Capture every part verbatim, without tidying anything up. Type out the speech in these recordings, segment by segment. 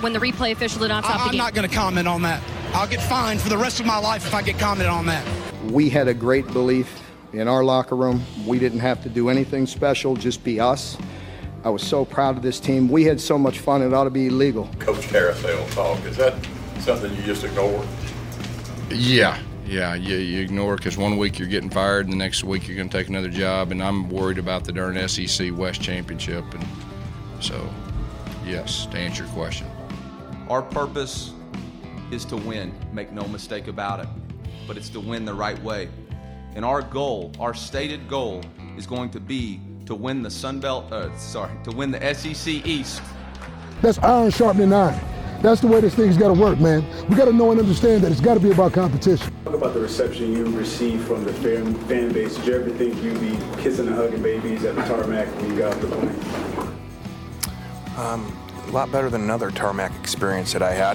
when the replay official did not stop I, the game. I'm not going to comment on that. I'll get fined for the rest of my life if I get commented on that. We had a great belief in our locker room. We didn't have to do anything special, just be us. I was so proud of this team. We had so much fun, it ought to be illegal. Coach Carousel talk, is that something you just ignore? Yeah, yeah, you, you ignore it because one week you're getting fired and the next week you're going to take another job, and I'm worried about the darn S E C West Championship. And so, yes, to answer your question. Our purpose is to win, make no mistake about it, but it's to win the right way. And our goal, our stated goal, is going to be to win the Sun Belt, uh, sorry, to win the S E C East. That's iron sharpening iron. That's the way this thing's got to work, man. We got to know and understand that it's got to be about competition. Talk about the reception you received from the fan, fan base. Did you ever think you'd be kissing and hugging babies at the tarmac when you got off the plane? Um, a lot better than another tarmac experience that I had.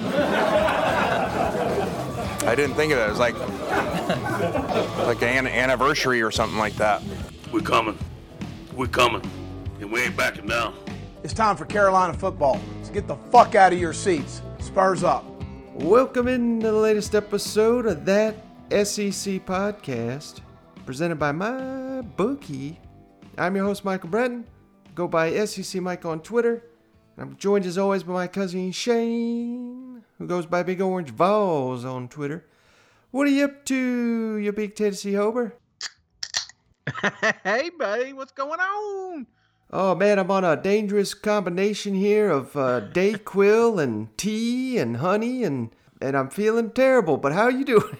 I didn't think of it. It was like, like an anniversary or something like that. We're coming. We're coming. And we ain't backing down. It's time for Carolina football. So get the fuck out of your seats. Spurs up. Welcome in to the latest episode of That S E C Podcast, presented by MyBookie. I'm your host, Michael Breton. Go by S E C Mike on Twitter. I'm joined as always by my cousin Shane, who goes by Big Orange Vols on Twitter. What are you up to, you big Tennessee Hober? Hey, buddy, what's going on? Oh, man, I'm on a dangerous combination here of uh, Dayquil and tea and honey, and, and I'm feeling terrible, but how you doing?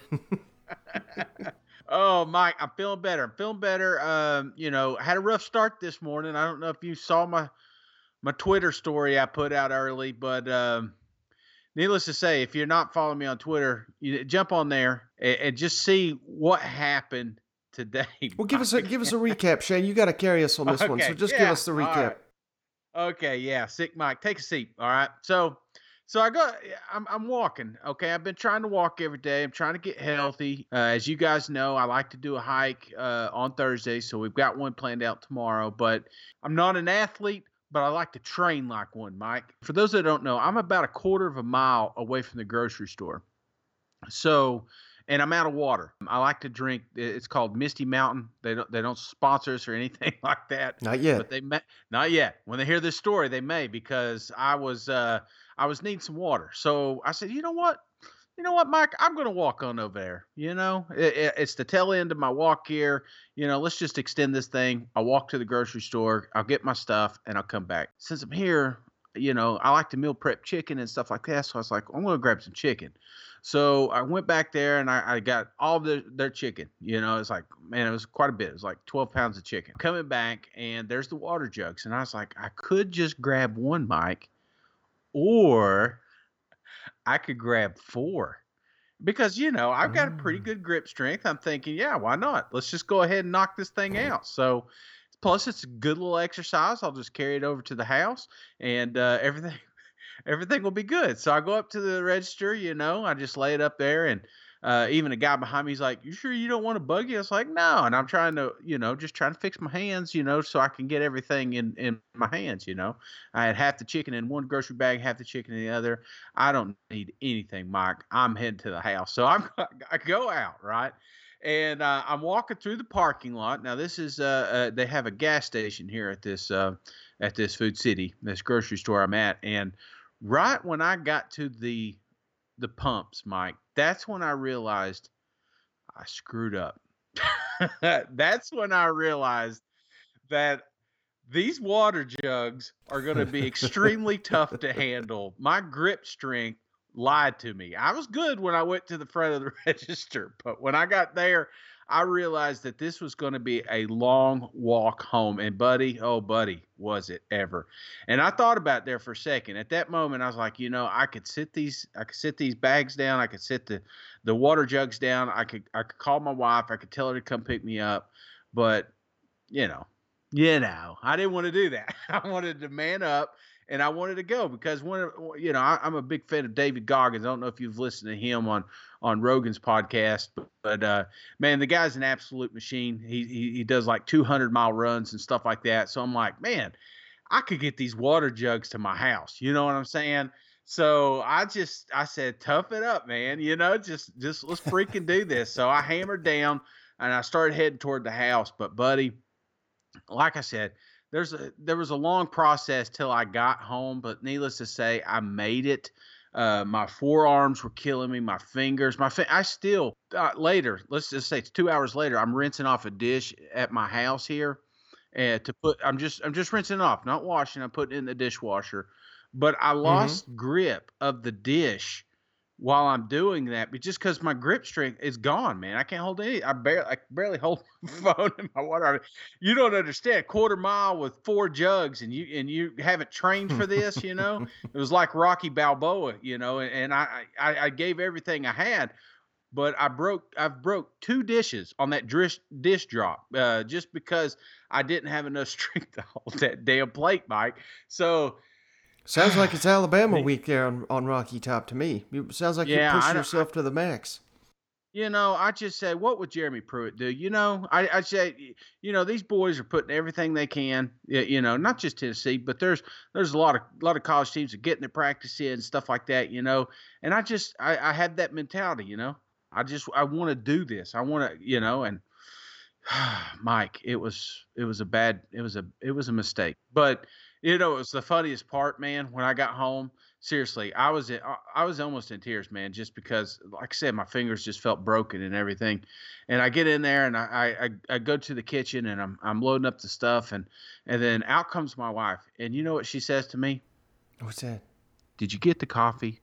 Oh, Mike, I'm feeling better. I'm feeling better. Um, you know, I had a rough start this morning. I don't know if you saw my my Twitter story I put out early, but um, needless to say, if you're not following me on Twitter, you jump on there and, and just see what happened today. Well, give us a give us a recap, Shane. You got to carry us on this okay, one, so just yeah, give us the recap. Right. Okay, yeah, sick Mike, take a seat. All right, so so I go, I'm I'm walking. Okay, I've been trying to walk every day. I'm trying to get healthy. Uh, as you guys know, I like to do a hike uh, on Thursday, so we've got one planned out tomorrow. But I'm not an athlete, but I like to train like one, Mike. For those that don't know, I'm about a quarter of a mile away from the grocery store. So. And I'm out of water. I like to drink. It's called Misty Mountain. They don't. They don't sponsor us or anything like that. Not yet. But they may. Not yet. When they hear this story, they may, because I was. Uh, I was needing some water. So I said, you know what? You know what, Mike? I'm going to walk on over there. You know, it, it, it's the tail end of my walk here. You know, let's just extend this thing. I'll walk to the grocery store. I'll get my stuff, and I'll come back. Since I'm here, you know, I like to meal prep chicken and stuff like that. So I was like, I'm going to grab some chicken. So I went back there and I, I got all the, their chicken. You know, it's like, man, it was quite a bit. It was like twelve pounds of chicken. Coming back, and there's the water jugs. And I was like, I could just grab one, Mike, or I could grab four. Because, you know, I've got a pretty good grip strength. I'm thinking, yeah, why not? Let's just go ahead and knock this thing out. So, plus it's a good little exercise. I'll just carry it over to the house, and uh, everything. Everything will be good. So I go up to the register, you know, I just lay it up there, and uh, even a guy behind me is like, you sure you don't want a buggy? I was like, no. And I'm trying to, you know, just trying to fix my hands, you know, so I can get everything in, in my hands, you know. I had half the chicken in one grocery bag, half the chicken in the other. I don't need anything, Mike. I'm heading to the house. So I'm, I go out, right? And uh, I'm walking through the parking lot. Now, this is, uh, uh, they have a gas station here at this, uh, at this Food City, this grocery store I'm at. And right when I got to the the pumps, Mike, that's when I realized I screwed up. That's when I realized that these water jugs are going to be extremely tough to handle. My grip strength lied to me. I was good when I went to the front of the register, but when I got there, I realized that this was going to be a long walk home. And buddy, oh buddy, was it ever. And I thought about it there for a second. At that moment, I was like, you know, I could sit these, I could sit these bags down. I could sit the, the water jugs down. I could, I could call my wife. I could tell her to come pick me up. But, you know, you know, I didn't want to do that. I wanted to man up. And I wanted to go because when, you know, I, I'm a big fan of David Goggins. I don't know if you've listened to him on, on Rogan's podcast, but, but uh, man, the guy's an absolute machine. He, he he does like two hundred mile runs and stuff like that. So I'm like, man, I could get these water jugs to my house. You know what I'm saying? So I just, I said, tough it up, man. You know, just, just let's freaking do this. So I hammered down and I started heading toward the house. But buddy, like I said, there's a, there was a long process till I got home, but needless to say, I made it. Uh, my forearms were killing me, my fingers, my, fi- I still, uh, later, let's just say it's two hours later, I'm rinsing off a dish at my house here. And to put, I'm just, I'm just rinsing it off, not washing. I'm putting it in the dishwasher. But I lost mm-hmm. grip of the dish while I'm doing that, but just because my grip strength is gone, man. I can't hold any. I barely, I barely hold my phone in my water. You don't understand. Quarter mile with four jugs, and you and you haven't trained for this. You know, it was like Rocky Balboa. You know, and, and I, I I gave everything I had, but I broke I've broke two dishes on that dish dish drop, uh, just because I didn't have enough strength to hold that damn plate, Mike. So. Sounds like it's Alabama week there on, on Rocky Top to me. It sounds like yeah, you're pushing yourself I, to the max. You know, I just say, what would Jeremy Pruitt do? You know, I, I say, you know, these boys are putting everything they can. You know, not just Tennessee, but there's there's a lot of a lot of college teams that getting their practice in and stuff like that. You know, and I just I, I had that mentality. You know, I just I want to do this. I want to, you know, and Mike, it was it was a bad it was a it was a mistake, but. You know, it was the funniest part, man. When I got home, seriously, I was in, I was almost in tears, man, just because, like I said, my fingers just felt broken and everything. And I get in there and I, I, I go to the kitchen and I'm I'm loading up the stuff and and then out comes my wife. And you know what she says to me? What's that? Did you get the coffee?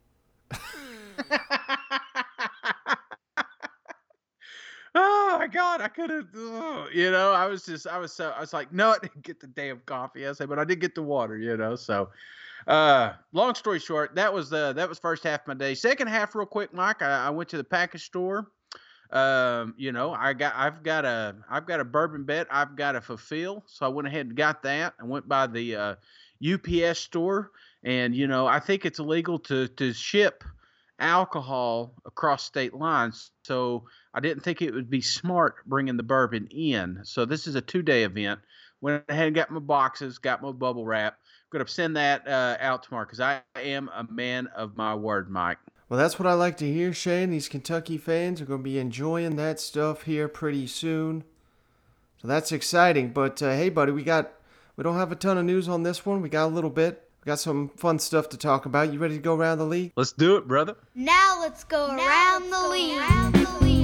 Oh my God, I could have, oh, you know, I was just, I was so, I was like, no, I didn't get the damn coffee. I said, but I did get the water, you know? So, uh, long story short, that was the, that was first half of my day. Second half real quick, Mike, I, I went to the package store. Um, you know, I got, I've got a, I've got a bourbon bet I've got to fulfill. So I went ahead and got that. I went by the, uh, U P S store and, you know, I think it's illegal to, to ship alcohol across state lines. So I didn't think it would be smart bringing the bourbon in. So this is a two-day event. Went ahead and got my boxes, got my bubble wrap. Going to send that uh, out tomorrow because I am a man of my word, Mike. Well, that's what I like to hear, Shane. These Kentucky fans are going to be enjoying that stuff here pretty soon. So that's exciting. But uh, hey, buddy, we got we don't have a ton of news on this one. We got a little bit. We got some fun stuff to talk about. You ready to go around the league? Let's do it, brother. Now let's go now around, let's the, go league. around the league.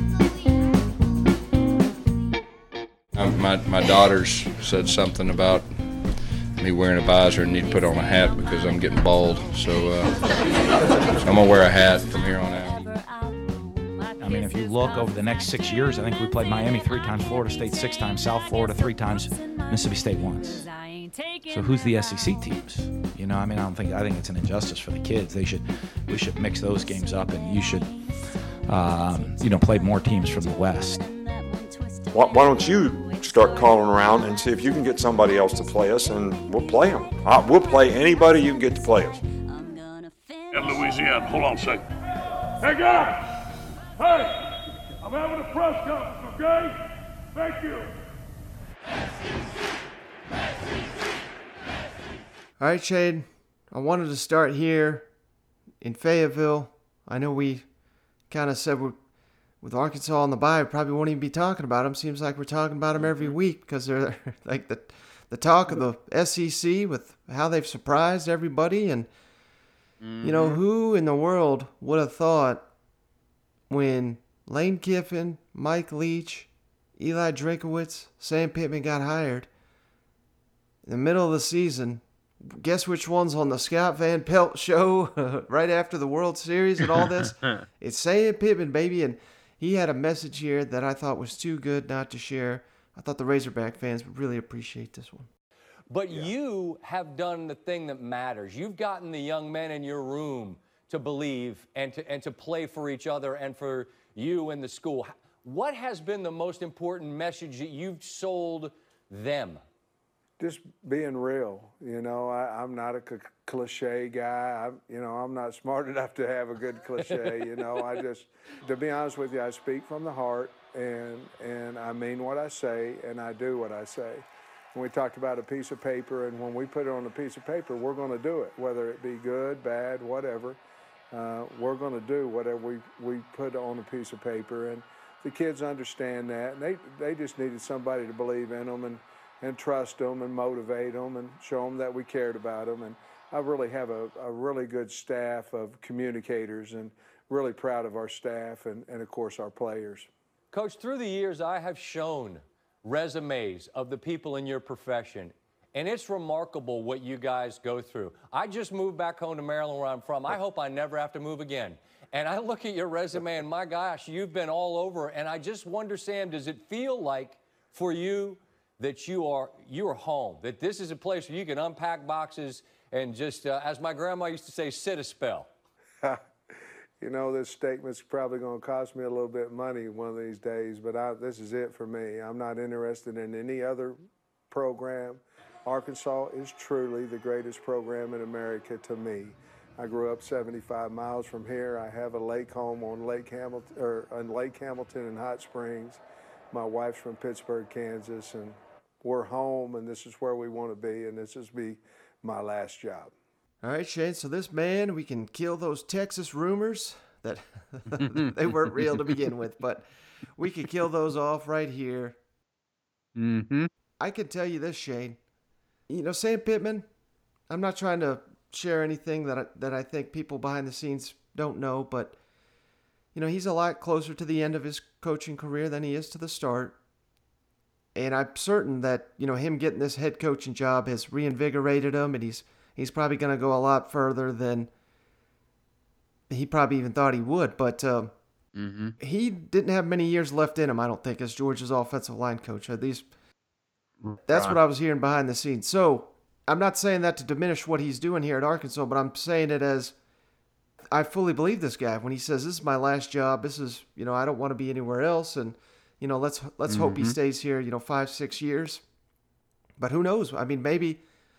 Um, my my daughters said something about me wearing a visor and need to put on a hat because I'm getting bald. So, uh, so I'm gonna wear a hat from here on out. I mean, if you look over the next six years, I think we played Miami three times, Florida State six times, South Florida three times, Mississippi State once. So who's the S E C teams? You know, I mean, I don't think I think it's an injustice for the kids. They should we should mix those games up, and you should, um, you know, play more teams from the West. Why, why don't you start calling around and see if you can get somebody else to play us, and we'll play them. Uh, we'll play anybody you can get to play us. At Louisiana, hold on a second. Hey guys, hey, I'm having a press conference, okay? Thank you. All right, Shane, I wanted to start here in Fayetteville. I know we kind of said we're, with Arkansas on the bye, we probably won't even be talking about them. Seems like we're talking about them every week because they're like the the talk of the S E C with how they've surprised everybody. And, mm-hmm. you know, who in the world would have thought when Lane Kiffin, Mike Leach, Eli Drakowitz, Sam Pittman got hired in the middle of the season? Guess which one's on the Scott Van Pelt show right after the World Series and all this? It's Sam Pittman, baby. And he had a message here that I thought was too good not to share. I thought the Razorback fans would really appreciate this one. But yeah. You have done the thing that matters. You've gotten the young men in your room to believe and to and to play for each other and for you and the school. What has been the most important message that you've sold them? Just being real. You know, I, I'm not a c- cliche guy. I, you know, I'm not smart enough to have a good cliche. You know, I just, to be honest with you, I speak from the heart, and and I mean what I say, and I do what I say. And we talked about a piece of paper, and when we put it on a piece of paper, we're going to do it, whether it be good, bad, whatever. Uh, we're going to do whatever we, we put on a piece of paper. And the kids understand that, and they, they just needed somebody to believe in them and, and trust them and motivate them and show them that we cared about them. And I really have a, a really good staff of communicators, and really proud of our staff and, and, of course, our players. Coach, through the years, I have shown resumes of the people in your profession, and it's remarkable what you guys go through. I just moved back home to Maryland, where I'm from. I hope I never have to move again. And I look at your resume, and my gosh, you've been all over. And I just wonder, Sam, does it feel like for you that you are you are home, that this is a place where you can unpack boxes and just, uh, as my grandma used to say, sit a spell? You know, this statement's probably going to cost me a little bit of money one of these days, but I, this is it for me. I'm not interested in any other program. Arkansas is truly the greatest program in America to me. I grew up seventy-five miles from here. I have a lake home on Lake Hamilton, or on Lake Hamilton in Hot Springs. My wife's from Pittsburgh, Kansas, and we're home, and this is where we want to be, and this is be my last job. All right, Shane, so this man, we can kill those Texas rumors that they weren't real to begin with, but we could kill those off right here. Mm-hmm. I can tell you this, Shane. You know, Sam Pittman, I'm not trying to share anything that I, that I think people behind the scenes don't know, but, you know, he's a lot closer to the end of his coaching career than he is to the start. And I'm certain that, you know, him getting this head coaching job has reinvigorated him, and he's He's probably going to go a lot further than he probably even thought he would. But uh, mm-hmm. he didn't have many years left in him, I don't think, as Georgia's offensive line coach. At least that's what I was hearing behind the scenes. So I'm not saying that to diminish what he's doing here at Arkansas, but I'm saying it as I fully believe this guy when he says, this is my last job. This is, you know, I don't want to be anywhere else. And, you know, let's let's mm-hmm. hope he stays here, you know, five, six years. But who knows? I mean, maybe...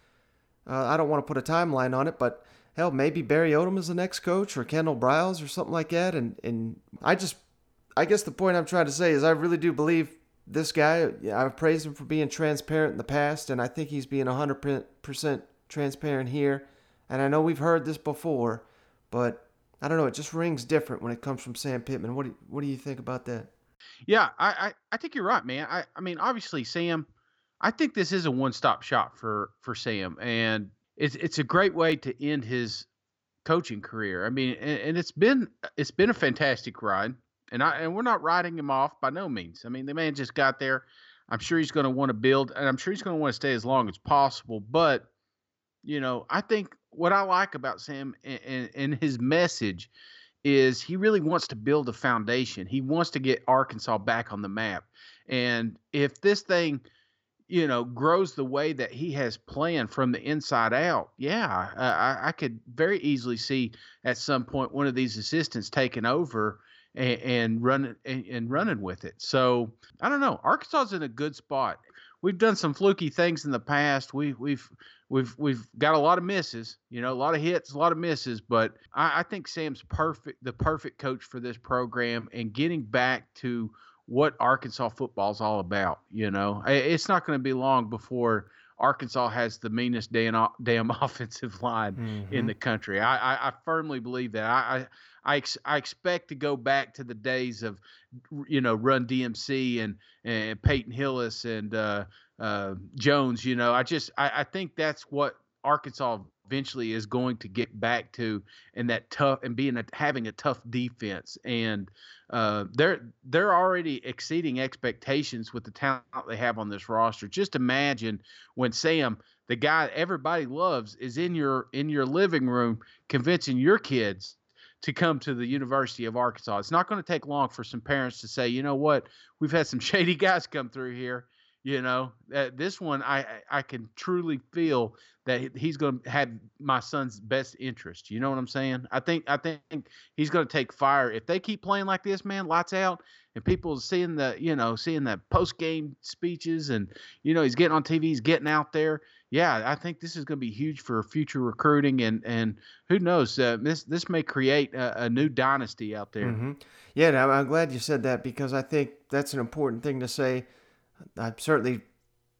Uh, I don't want to put a timeline on it, but hell, maybe Barry Odom is the next coach, or Kendall Briles or something like that. And, and I just, I guess the point I'm trying to say is I really do believe this guy. I've praised him for being transparent in the past, and I think he's being one hundred percent transparent here. And I know we've heard this before, but I don't know. It just rings different when it comes from Sam Pittman. What do, what do you think about that? Yeah, I, I, I think you're right, man. I, I mean, obviously, Sam, I think this is a one-stop shop for, for Sam, and it's it's a great way to end his coaching career. I mean, and, and it's been it's been a fantastic ride, and I and we're not riding him off by no means. I mean, the man just got there. I'm sure he's going to want to build, and I'm sure he's going to want to stay as long as possible. But you know, I think what I like about Sam and, and, and his message is he really wants to build a foundation. He wants to get Arkansas back on the map, and if this thing, you know, grows the way that he has planned from the inside out, yeah, I, I could very easily see at some point one of these assistants taking over and, and running and, and running with it. So I don't know. Arkansas is in a good spot. We've done some fluky things in the past. We, we've we've we've got a lot of misses, you know, a lot of hits, a lot of misses. But I, I think Sam's perfect, the perfect coach for this program, and getting back to what Arkansas football is all about. You know, it's not going to be long before Arkansas has the meanest damn, damn offensive line mm-hmm. in the country. I, I, I firmly believe that. I, I, ex, I expect to go back to the days of, you know, Run D M C and, and Peyton Hillis and uh, uh, Jones. You know, I just I, I think that's what Arkansas eventually is going to get back to, and that tough and being a, having a tough defense. And uh, they're they're already exceeding expectations with the talent they have on this roster. Just imagine when Sam, the guy everybody loves, is in your in your living room convincing your kids to come to the University of Arkansas. It's not going to take long for some parents to say, you know what, we've had some shady guys come through here. You know, uh, this one, I I can truly feel that he's going to have my son's best interest. You know what I'm saying? I think I think he's going to take fire if they keep playing like this, man. Lights out, and people seeing the you know seeing the post game speeches, and you know he's getting on T V, he's getting out there. Yeah, I think this is going to be huge for future recruiting, and and who knows, uh, this this may create a, a new dynasty out there. Mm-hmm. Yeah, and I'm glad you said that, because I think that's an important thing to say. I'm certainly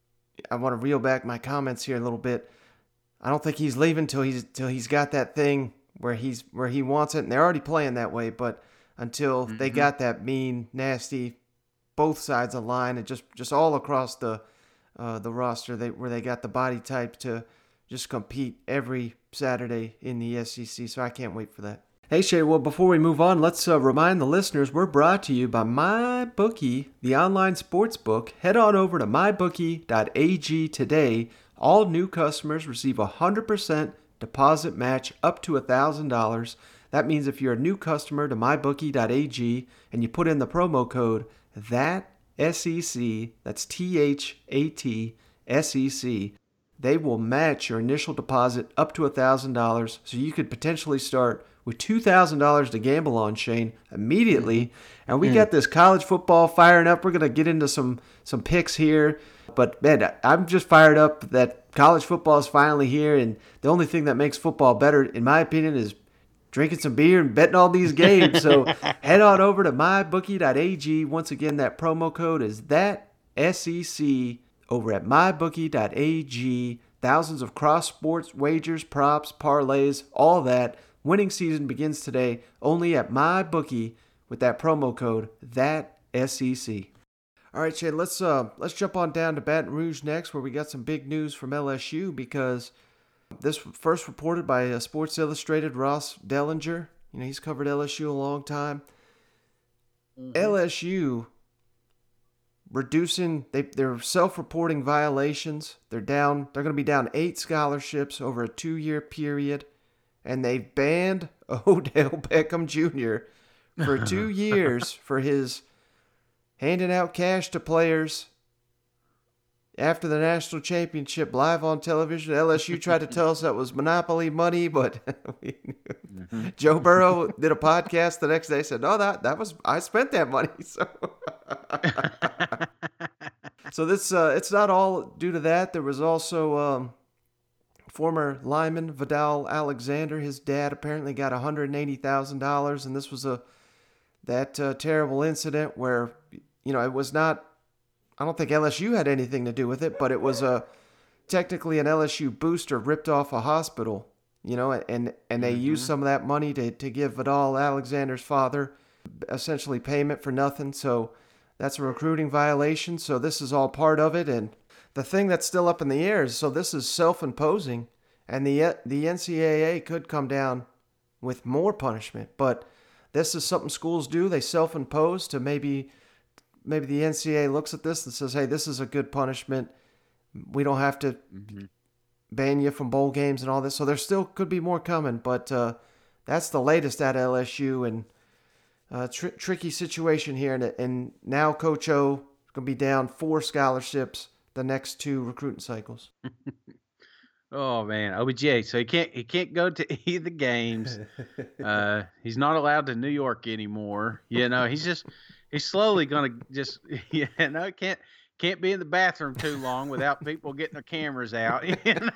I want to reel back my comments here a little bit. I don't think he's leaving till he's till he's got that thing where he's where he wants it, and they're already playing that way. But until mm-hmm. they got that mean, nasty, both sides of the line, and just, just all across the uh, the roster, they where they got the body type to just compete every Saturday in the S E C. So I can't wait for that. Hey Shay, well before we move on, let's uh, remind the listeners we're brought to you by MyBookie, the online sports book. Head on over to my bookie dot a g today. All new customers receive a one hundred percent deposit match up to one thousand dollars. That means if you're a new customer to my bookie dot a g and you put in the promo code that S E C, that's T H A T S E C, they will match your initial deposit up to one thousand dollars. So you could potentially start with two thousand dollars to gamble on, Shane, immediately. And we mm. got this college football firing up. We're going to get into some, some picks here. But, man, I'm just fired up that college football is finally here. And the only thing that makes football better, in my opinion, is drinking some beer and betting all these games. So head on over to my bookie dot a g. Once again, that promo code is that S E C over at my bookie dot a g. Thousands of cross-sports wagers, props, parlays, all that. Winning season begins today only at MyBookie with that promo code, that S E C. All right, Shane, let's uh let's jump on down to Baton Rouge next, where we got some big news from L S U, because this first reported by uh, Sports Illustrated, Ross Dellinger. You know, he's covered L S U a long time. Mm-hmm. L S U reducing, they, they're self-reporting violations. They're down, they're going to be down eight scholarships over a two-year period. And they've banned Odell Beckham Junior for two years for his handing out cash to players after the national championship live on television. L S U tried to tell us that was monopoly money, but we, mm-hmm. Joe Burrow did a podcast the next day, said, no, that, that was, I spent that money. So, so this, uh, it's not all due to that. There was also, um, former lineman Vidal Alexander, his dad apparently got one hundred eighty thousand dollars, and this was a that uh, terrible incident where, you know, it was not, I don't think L S U had anything to do with it, but it was a technically an L S U booster ripped off a hospital, you know, and and they mm-hmm. used some of that money to, to give Vidal Alexander's father essentially payment for nothing. So that's a recruiting violation. So this is all part of it, and the thing that's still up in the air is, so this is self-imposing, and the the N C double A could come down with more punishment. But this is something schools do. They self-impose to maybe maybe the N C double A looks at this and says, hey, this is a good punishment. We don't have to mm-hmm. ban you from bowl games and all this. So there still could be more coming, but uh, that's the latest at L S U, and uh, tr- tricky situation here. And, and now Coach O is going to be down four scholarships the next two recruiting cycles. Oh man, O B J. So he can't he can't go to any of the games. Uh, he's not allowed to New York anymore. You know, he's just he's slowly gonna just you know can't can't be in the bathroom too long without people getting their cameras out. You know?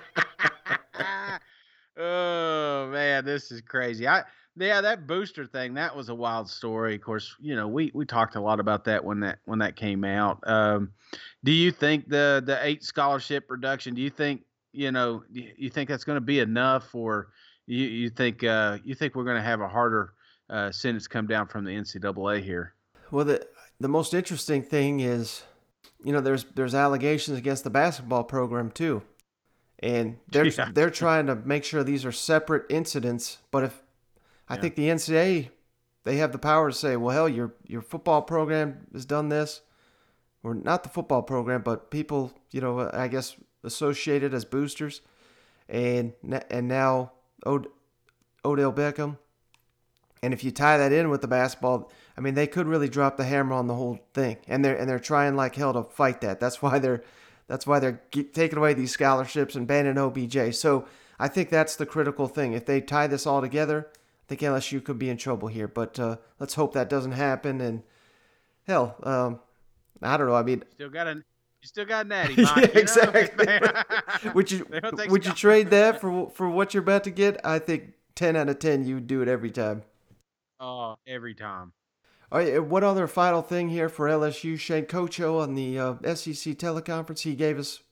Oh man, this is crazy. I yeah, that booster thing, that was a wild story. Of course, you know, we, we talked a lot about that when that when that came out. Um, do you think the the eight scholarship reduction, do you think, you know, you think that's going to be enough, or you, you think uh, you think we're going to have a harder uh, sentence come down from the N C double A here? Well, the the most interesting thing is, you know, there's there's allegations against the basketball program too. And they're yeah. they're trying to make sure these are separate incidents, but if I yeah. think the N C double A, they have the power to say, well, hell, your your football program has done this, or not the football program, but people, you know, I guess associated as boosters, and and now Od- Odell Beckham, and if you tie that in with the basketball, I mean, they could really drop the hammer on the whole thing, and they're and they're trying like hell to fight that. That's why they're that's why they're taking away these scholarships and banning O B J. So I think that's the critical thing. If they tie this all together, I think L S U could be in trouble here, but uh, let's hope that doesn't happen. And hell, um, I don't know. I mean, still got a, you still got Natty, Mike, yeah, exactly. would you would you trade that for for what you're about to get? I think ten out of ten, you would do it every time. Oh, every time. All right, what other final thing here for L S U? Shane, Coach O on the uh, S E C teleconference, he gave us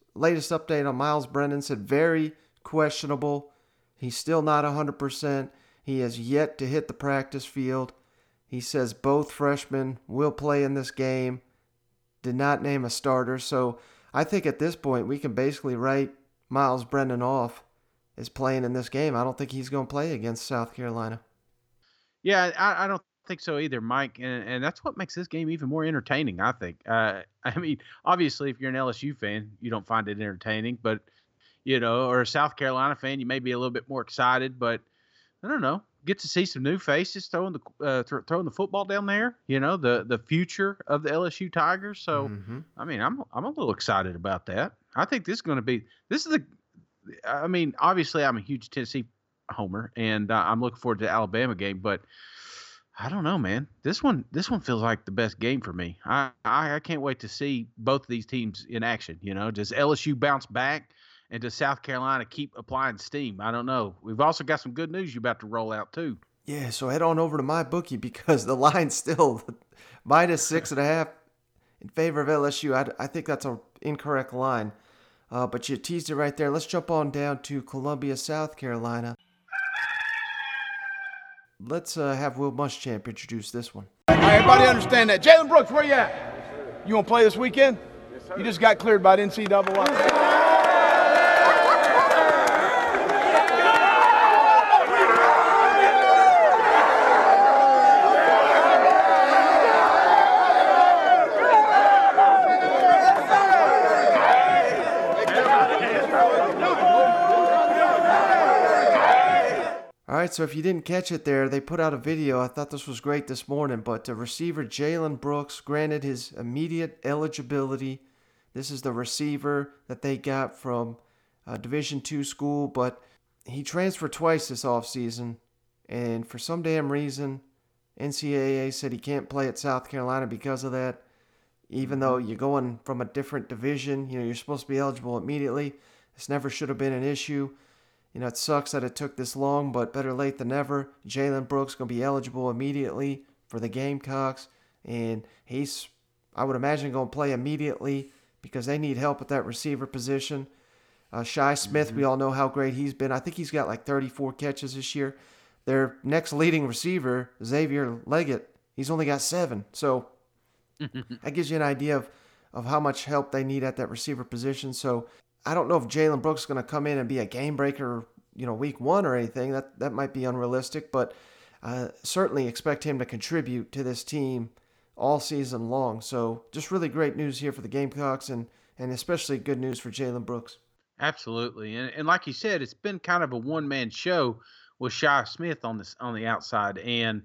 latest update on Miles Brennan said very questionable. He's still not one hundred percent. He has yet to hit the practice field. He says both freshmen will play in this game. Did not name a starter. So I think at this point we can basically write Miles Brennan off as playing in this game. I don't think he's going to play against South Carolina. Yeah, I, I don't think so either, Mike. And, and that's what makes this game even more entertaining, I think. Uh, I mean, obviously, if you're an L S U fan, you don't find it entertaining. But, you know, or a South Carolina fan, you may be a little bit more excited. But, I don't know. Get to see some new faces throwing the uh, th- throwing the football down there. You know, the the future of the L S U Tigers. So, mm-hmm. I mean, I'm I'm a little excited about that. I think this is going to be this is the. I mean, obviously, I'm a huge Tennessee homer, and uh, I'm looking forward to the Alabama game. But I don't know, man. This one this one feels like the best game for me. I I, I can't wait to see both of these teams in action. You know, does L S U bounce back? And does South Carolina keep applying steam? I don't know. We've also got some good news you're about to roll out, too. Yeah, so head on over to MyBookie because the line's still minus six and a half in favor of L S U. I, I think that's an incorrect line, uh, but you teased it right there. Let's jump on down to Columbia, South Carolina. Let's uh, have Will Muschamp introduce this one. All right, everybody understand that. Jalen Brooks, where you at? You want to play this weekend? Yes, sir. You just got cleared by the N C double A. All right, so if you didn't catch it there, they put out a video. I thought this was great this morning, but the receiver Jalen Brooks granted his immediate eligibility. This is the receiver that they got from a Division two school, but he transferred twice this offseason, and for some damn reason, N C double A said he can't play at South Carolina because of that. Even though you're going from a different division, you know, you're supposed to be eligible immediately. This never should have been an issue. You know, it sucks that it took this long, but better late than never. Jalen Brooks going to be eligible immediately for the Gamecocks, and he's, I would imagine, going to play immediately because they need help at that receiver position. Uh, Shi Smith, mm-hmm. we all know how great he's been. I think he's got like thirty-four catches this year. Their next leading receiver, Xavier Leggett, he's only got seven. So that gives you an idea of, of how much help they need at that receiver position. So I don't know if Jalen Brooks is going to come in and be a game breaker, you know, week one or anything. That that might be unrealistic, but uh, certainly expect him to contribute to this team all season long. So just really great news here for the Gamecocks, and, and especially good news for Jalen Brooks. Absolutely, and and like you said, it's been kind of a one man show with Shi Smith on this on the outside, and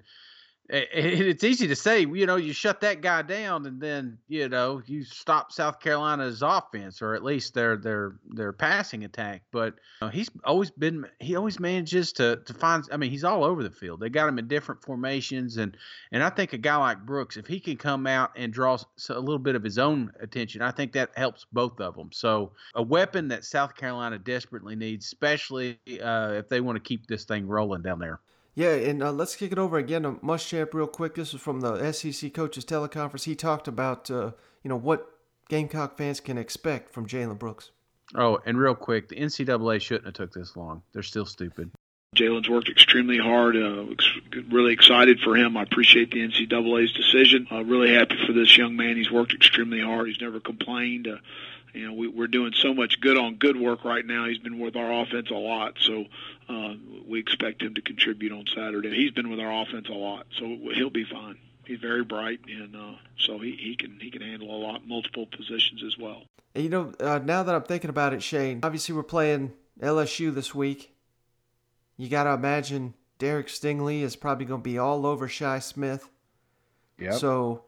it's easy to say, you know, you shut that guy down and then, you know, you stop South Carolina's offense, or at least their their their passing attack. But you know, he's always been he always manages to to find. I mean, he's all over the field. They got him in different formations, and and I think a guy like Brooks, if he can come out and draw a little bit of his own attention, I think that helps both of them. So a weapon that South Carolina desperately needs, especially uh, if they want to keep this thing rolling down there. Yeah, and uh, let's kick it over again to Muschamp real quick. This is from the S E C coaches teleconference. He talked about, uh, you know, what Gamecock fans can expect from Jalen Brooks. Oh, and real quick, the N C double A shouldn't have took this long. They're still stupid. Jalen's worked extremely hard. Uh, really excited for him. I appreciate the N C double A's decision. Uh, really happy for this young man. He's worked extremely hard. He's never complained. Uh, You know, we, we're doing so much good on good work right now. He's been with our offense a lot, so uh, we expect him to contribute on Saturday. He's been with our offense a lot, so he'll be fine. He's very bright, and uh, so he, he can he can handle a lot, multiple positions as well. And you know, uh, now that I'm thinking about it, Shane, obviously we're playing L S U this week. You got to imagine Derek Stingley is probably going to be all over Shi Smith. Yep. So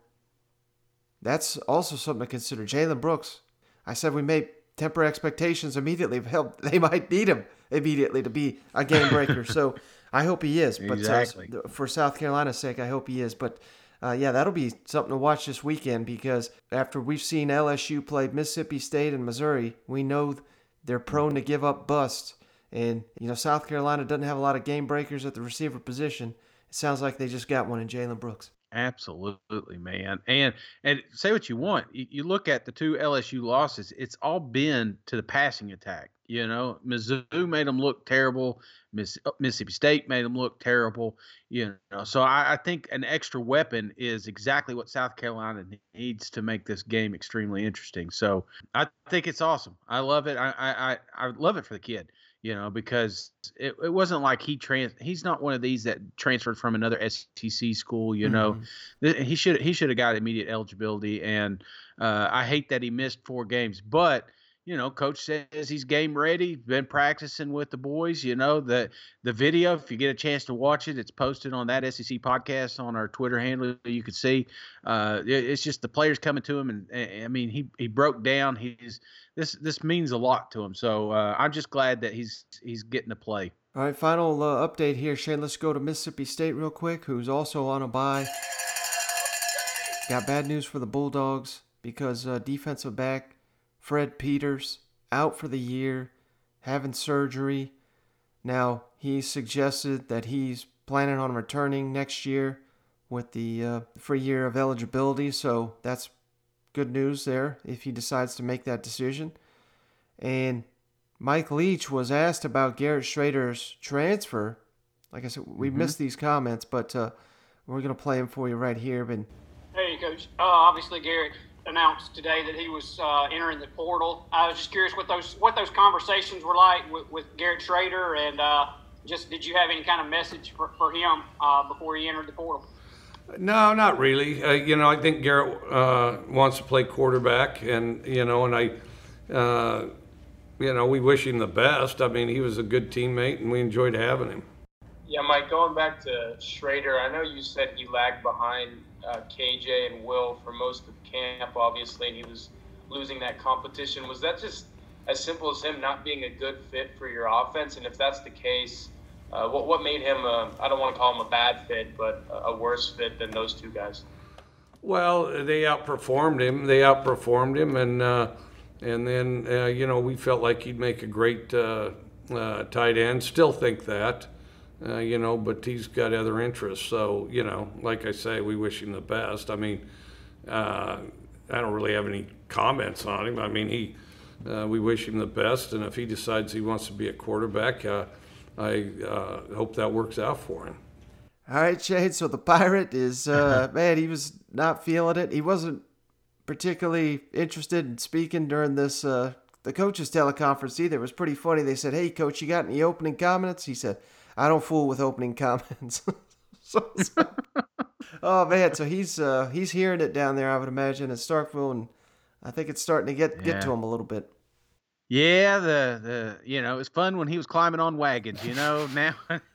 that's also something to consider. Jalen Brooks. I said we may temper expectations immediately. Hell, they might need him immediately to be a game breaker. So I hope he is. But exactly. uh, for South Carolina's sake, I hope he is. But uh, yeah, that'll be something to watch this weekend, because after we've seen L S U play Mississippi State and Missouri, we know they're prone to give up busts. And, you know, South Carolina doesn't have a lot of game breakers at the receiver position. It sounds like they just got one in Jalen Brooks. Absolutely, man. And and say what you want. You, you look at the two L S U losses, it's all been to the passing attack. You know, Mizzou made them look terrible. Miss, Mississippi State made them look terrible. You know, so I, I think an extra weapon is exactly what South Carolina needs to make this game extremely interesting. So I think it's awesome. I love it. I I, I love it for the kid. You know, because it, it wasn't like he trans. He's not one of these that transferred from another S E C school. You know, mm-hmm. he should he should have got immediate eligibility. And uh, I hate that he missed four games. But you know, coach says he's game ready. Been practicing with the boys. You know, the the video, if you get a chance to watch it, it's posted on that S E C podcast on our Twitter handle. You can see uh, it, it's just the players coming to him, and, and I mean, he he broke down. He's this this means a lot to him. So uh, I'm just glad that he's he's getting to play. All right, final uh, update here, Shane. Let's go to Mississippi State real quick, who's also on a bye. Got bad news for the Bulldogs because uh, defensive back Fred Peters out for the year, having surgery. Now, he suggested that he's planning on returning next year with the uh, free year of eligibility, so that's good news there if he decides to make that decision. And Mike Leach was asked about Garrett Schrader's transfer. Like I said, we mm-hmm. missed these comments, but uh, we're going to play them for you right here. But hey, Coach. Uh, obviously, Garrett announced today that he was uh, entering the portal. I was just curious what those what those conversations were like with, with Garrett Schrader, and uh, just did you have any kind of message for, for him uh, before he entered the portal? No, not really. Uh, you know, I think Garrett uh, wants to play quarterback, and you know, and I, uh, you know, we wish him the best. I mean, he was a good teammate, and we enjoyed having him. Yeah, Mike, going back to Schrader, I know you said he lagged behind uh, K J and Will for most of camp, obviously, and he was losing that competition. Was that just as simple as him not being a good fit for your offense? And if that's the case, uh, what what made him, a, I don't want to call him a bad fit, but a worse fit than those two guys? Well, they outperformed him. They outperformed him, and uh, and then, uh, you know, we felt like he'd make a great uh, uh, tight end. Still think that. Uh, you know, but he's got other interests. So, you know, like I say, we wish him the best. I mean, uh, I don't really have any comments on him. I mean, he, uh, we wish him the best. And if he decides he wants to be a quarterback, uh, I uh, hope that works out for him. All right, Shane. So the Pirate is, uh, man, he was not feeling it. He wasn't particularly interested in speaking during this, uh, the coach's teleconference either. It was pretty funny. They said, hey, Coach, you got any opening comments? He said, I don't fool with opening comments. so, so, oh man, so he's uh, he's hearing it down there, I would imagine, in Starkville, and I think it's starting to get, get Yeah. to him a little bit. Yeah, the the you know, it was fun when he was climbing on wagons, you know. Now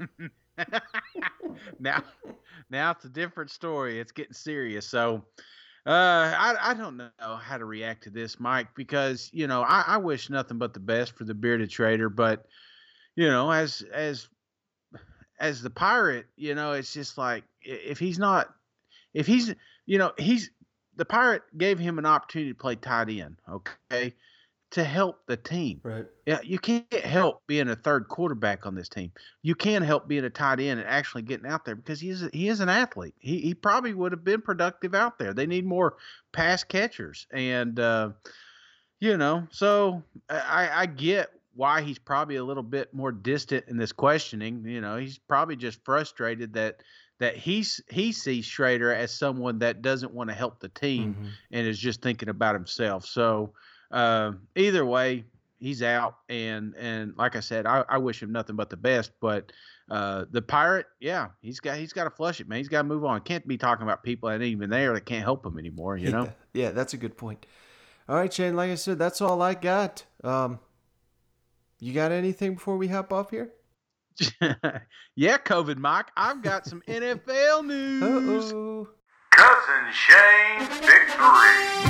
now now it's a different story. It's getting serious. So uh I I don't know how to react to this, Mike, because, you know, I, I wish nothing but the best for the bearded trader, but you know, as as as the Pirate, you know, it's just like, if he's not, if he's, you know, he's, the Pirate gave him an opportunity to play tight end, okay, to help the team. Right. Yeah, you can't help being a third quarterback on this team. You can help being a tight end and actually getting out there, because he is, he is an athlete. He he probably would have been productive out there. They need more pass catchers. And, uh, you know, so I, I get why he's probably a little bit more distant in this questioning. You know, he's probably just frustrated that that he's he sees Schrader as someone that doesn't want to help the team Mm-hmm. and is just thinking about himself. So uh, either way, he's out. And and like I said, I, I wish him nothing but the best. But uh, the Pirate, yeah, he's got he's got to flush it, man. He's got to move on. Can't be talking about people that ain't even there that can't help him anymore. You know? Yeah, yeah, that's a good point. All right, Shane. Like I said, that's all I got. Um, You got anything before we hop off here? Yeah, COVID Mike, I've got some N F L news. Uh-oh. Cousin Shane victory.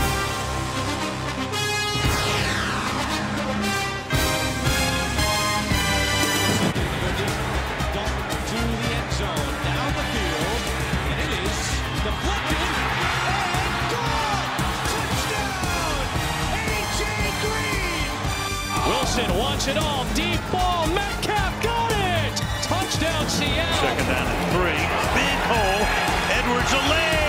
Wilson wants it all. Deep ball. Metcalf got it. Touchdown, Seattle. Second down and three. Big hole. Edwards a layup.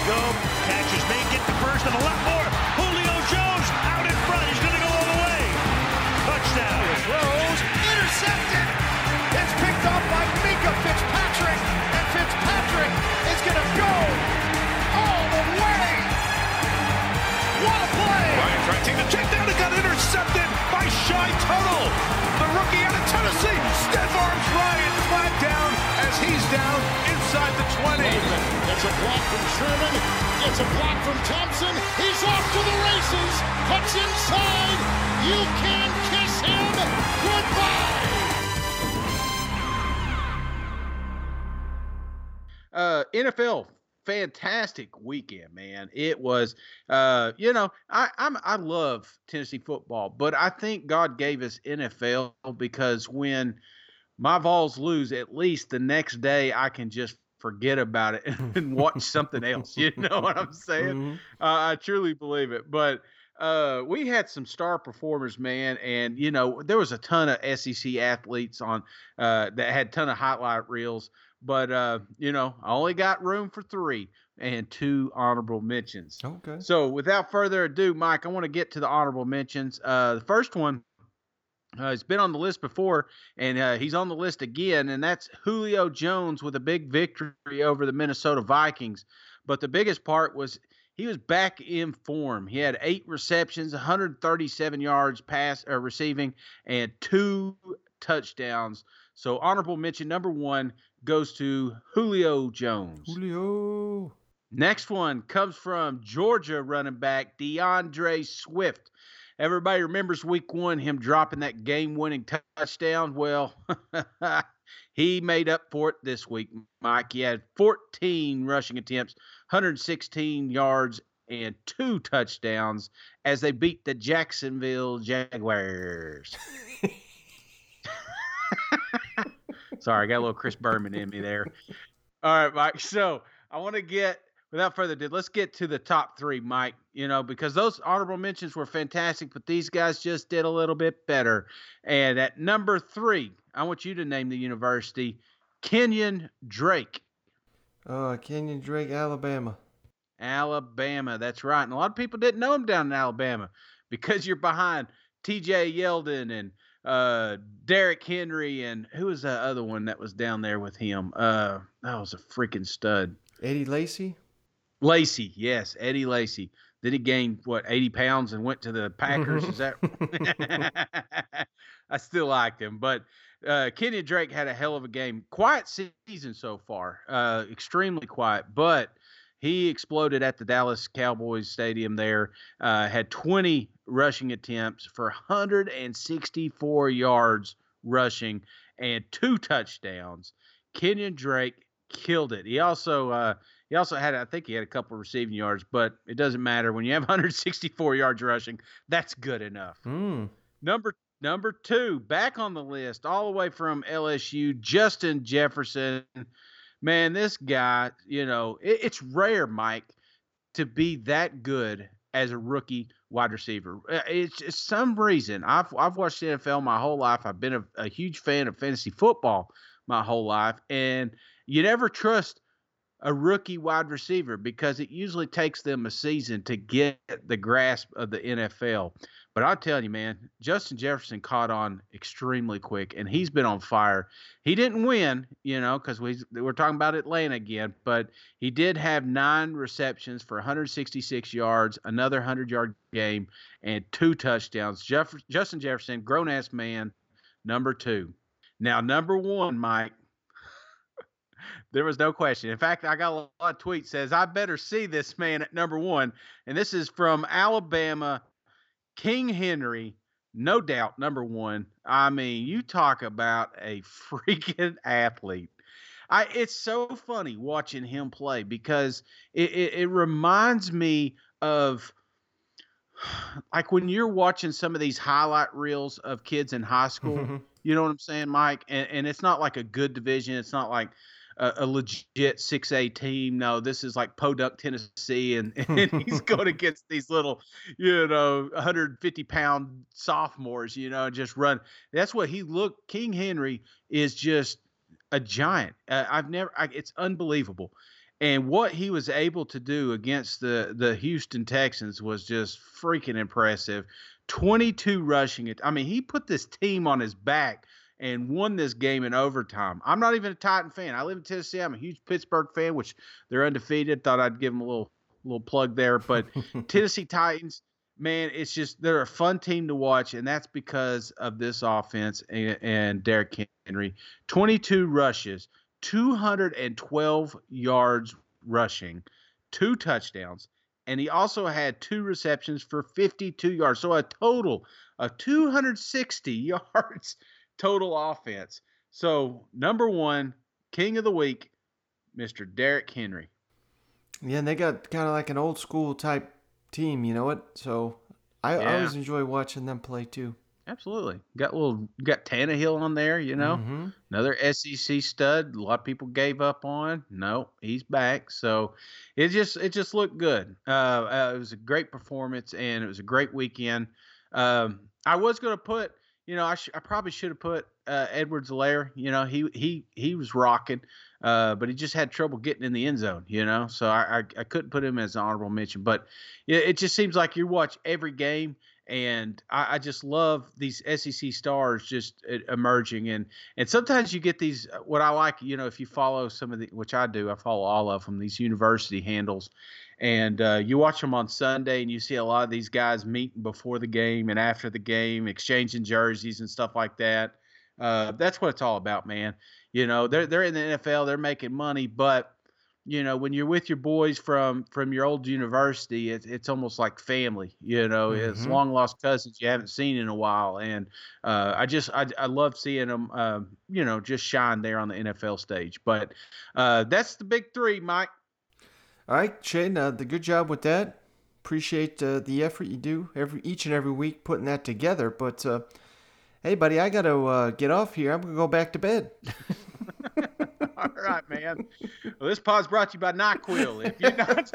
go. Catches may get the first and a lot more. Julio Jones out in front. He's going to go all the way. Touchdown. Throws. Intercepted. It's picked off by Minkah Fitzpatrick. And Fitzpatrick is going to go all the way. What a play. Ryan trying to take the check down. It got intercepted by Shy Tuttle. The rookie out of Tennessee. Stiff arms Ryan. Flag down as he's down inside the twenty. It's a block from Sherman. It's a block from Thompson. He's off to the races. Cuts inside. You can kiss him goodbye. Uh, N F L, fantastic weekend, man. It was, uh, you know, I I'm, I love Tennessee football, but I think God gave us N F L because when my Vols lose, at least the next day I can just forget about it and watch something else. You know what I'm saying? Mm-hmm. Uh, I truly believe it. But uh, we had some star performers, man, and you know there was a ton of S E C athletes on uh, that had a ton of highlight reels. But, uh, you know, I only got room for three and two honorable mentions. Okay. So without further ado, Mike, I want to get to the honorable mentions. Uh, the first one uh, has been on the list before, and uh, he's on the list again, and that's Julio Jones with a big victory over the Minnesota Vikings. But the biggest part was he was back in form. He had eight receptions, one hundred thirty-seven yards pass or receiving, and two touchdowns. So honorable mention number one goes to Julio Jones. Julio. Next one comes from Georgia running back DeAndre Swift. Everybody remembers week one, him dropping that game-winning touchdown. Well, he made up for it this week, Mike. He had fourteen rushing attempts, one hundred sixteen yards, and two touchdowns as they beat the Jacksonville Jaguars. Sorry, I got a little Chris Berman in me there. All right, Mike. So I want to get, without further ado, let's get to the top three, Mike, you know, because those honorable mentions were fantastic, but these guys just did a little bit better. And at number three, I want you to name the university, Kenyon Drake. Uh, Kenyon Drake, Alabama. Alabama, that's right. And a lot of people didn't know him down in Alabama because you're behind T J Yeldon and uh Derrick Henry, and who was that other one that was down there with him? Uh that was a freaking stud. Eddie Lacy? Lacy, yes, Eddie Lacy. Then he gained what, eighty pounds and went to the Packers. Is that I still liked him, but uh Kenyon Drake had a hell of a game. Quiet season so far. Uh extremely quiet, but he exploded at the Dallas Cowboys stadium there. Uh had twenty rushing attempts for one hundred sixty-four yards rushing and two touchdowns. Kenyon Drake killed it. He also uh, he also had, I think he had a couple of receiving yards, but it doesn't matter. When you have one hundred sixty-four yards rushing, that's good enough. Mm. Number number two, back on the list, all the way from L S U, Justin Jefferson. Man, this guy, you know, it, it's rare, Mike, to be that good as a rookie wide receiver. It's just some reason. I've I've watched the N F L my whole life. I've been a, a huge fan of fantasy football my whole life. And you never trust a rookie wide receiver because it usually takes them a season to get the grasp of the N F L. But I'll tell you, man, Justin Jefferson caught on extremely quick, and he's been on fire. He didn't win, you know, because we, we're talking about Atlanta again, but he did have nine receptions for one hundred sixty-six yards, another one hundred-yard game, and two touchdowns. Jeff, Justin Jefferson, grown-ass man, number two. Now, number one, Mike, there was no question. In fact, I got a lot of tweets says, I better see this man at number one. And this is from Alabama, King Henry, no doubt, number one. I mean, you talk about a freaking athlete. I It's so funny watching him play because it, it, it reminds me of like when you're watching some of these highlight reels of kids in high school. You know what I'm saying, Mike? And, and it's not like a good division. It's not like a, a legit six A team. No, this is like Podunk, Tennessee, and, and he's going against these little, you know, one hundred fifty pound sophomores, you know, and just run. That's what he looked. King Henry is just a giant. Uh, I've never, I, it's unbelievable. And what he was able to do against the, the Houston Texans was just freaking impressive. twenty-two rushing it. I mean, he put this team on his back and won this game in overtime. I'm not even a Titan fan. I live in Tennessee. I'm a huge Pittsburgh fan, which they're undefeated. Thought I'd give them a little little plug there. But Tennessee Titans, man, it's just they're a fun team to watch, and that's because of this offense and, and Derrick Henry. twenty-two rushes, two hundred twelve yards rushing, two touchdowns, and he also had two receptions for fifty-two yards. So a total of two hundred sixty yards total offense. So number one, king of the week, Mister Derrick Henry. Yeah, and they got kind of like an old school type team, you know what? So I, Yeah. I always enjoy watching them play too. Absolutely. Got a little got Tannehill on there, you know. Mhm. Another S E C stud. A lot of people gave up on. No, he's back. So it just it just looked good. Uh, uh, it was a great performance and it was a great weekend. Um, I was going to put, you know, I sh- I probably should have put uh, Edwards-Helaire. You know, he he he was rocking, uh, but he just had trouble getting in the end zone. You know, so I I, I couldn't put him as an honorable mention. But it, it just seems like you watch every game. And I, I just love these S E C stars just uh, emerging. And and sometimes you get these, what I like, you know, if you follow some of the, which I do, I follow all of them, these university handles. And uh, you watch them on Sunday and you see a lot of these guys meeting before the game and after the game, exchanging jerseys and stuff like that. Uh, that's what it's all about, man. You know, they're, they're in the N F L, they're making money, but you know, when you're with your boys from from your old university, it's it's almost like family. You know, it's Mhm. long lost cousins you haven't seen in a while, and uh, I just I I love seeing them, uh, you know, just shine there on the N F L stage. But uh, that's the big three, Mike. All right, Shane, uh, the good job with that. Appreciate uh, the effort you do every each and every week putting that together. But uh, hey, buddy, I got to uh, get off here. I'm gonna go back to bed. All right, man. Well, this pod's brought to you by NyQuil. If you're not,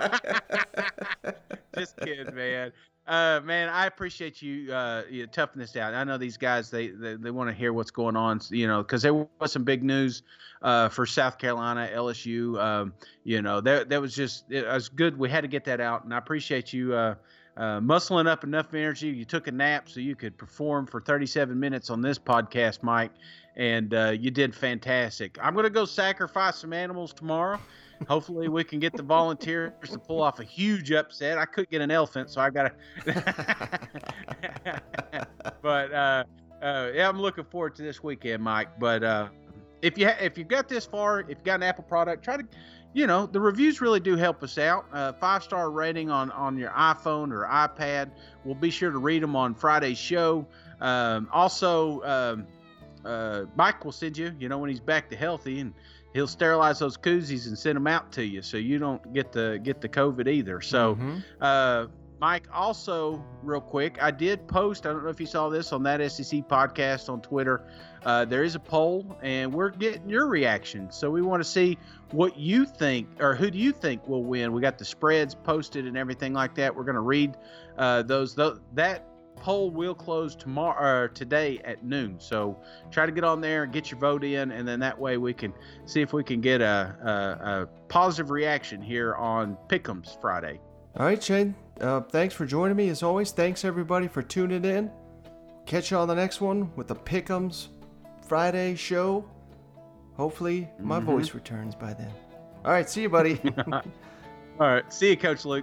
just kidding, man. Uh, man, I appreciate you, uh, you toughing this out. I know these guys, they they, they want to hear what's going on, you know, because there was some big news uh, for South Carolina, L S U. Um, you know, that that was just it was good. We had to get that out, and I appreciate you uh, uh, muscling up enough energy. You took a nap so you could perform for thirty-seven minutes on this podcast, Mike. And uh, you did fantastic. I'm going to go sacrifice some animals tomorrow. Hopefully we can get the volunteers to pull off a huge upset. I couldn't get an elephant, so I got to. But uh, uh, yeah, I'm looking forward to this weekend, Mike. But uh, if you ha- if you got this far, if you got an Apple product, try to, you know, the reviews really do help us out. Uh, five star rating on on your iPhone or iPad. We'll be sure to read them on Friday's show. Um, also. Um, Uh, Mike will send you, you know, when he's back to healthy, and he'll sterilize those koozies and send them out to you, so you don't get the get the COVID either. So, Mhm. uh, Mike, also real quick, I did post. I don't know if you saw this on that S E C podcast on Twitter. Uh, there is a poll, and we're getting your reaction. So we want to see what you think, or who do you think will win. We got the spreads posted and everything like that. We're going to read uh, those. Th- that. Poll will close tomorrow or today at noon. So try to get on there and get your vote in, and then that way we can see if we can get a, a, a positive reaction here on Pick'ems Friday. All right, Shane. Uh, thanks for joining me as always. Thanks everybody for tuning in. Catch you on the next one with the Pick'ems Friday show. Hopefully my Mhm. voice returns by then. All right, see you, buddy. All right, see you, Coach Luke.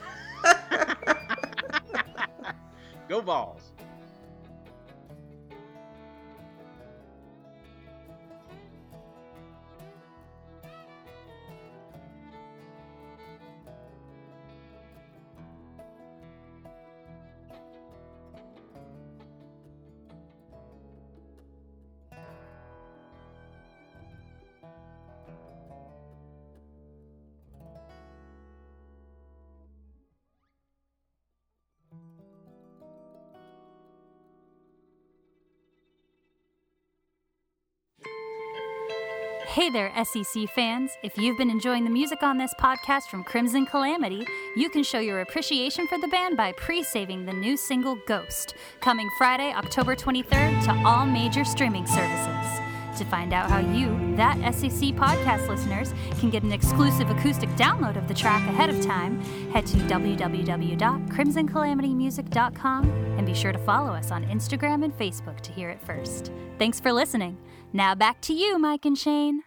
Go Vols. Hey there, S E C fans. If you've been enjoying the music on this podcast from Crimson Calamity, you can show your appreciation for the band by pre-saving the new single Ghost, coming Friday, October twenty-third to all major streaming services. To find out how you, that S E C podcast listeners, can get an exclusive acoustic download of the track ahead of time, head to w w w dot crimson calamity music dot com and be sure to follow us on Instagram and Facebook to hear it first. Thanks for listening. Now back to you, Mike and Shane.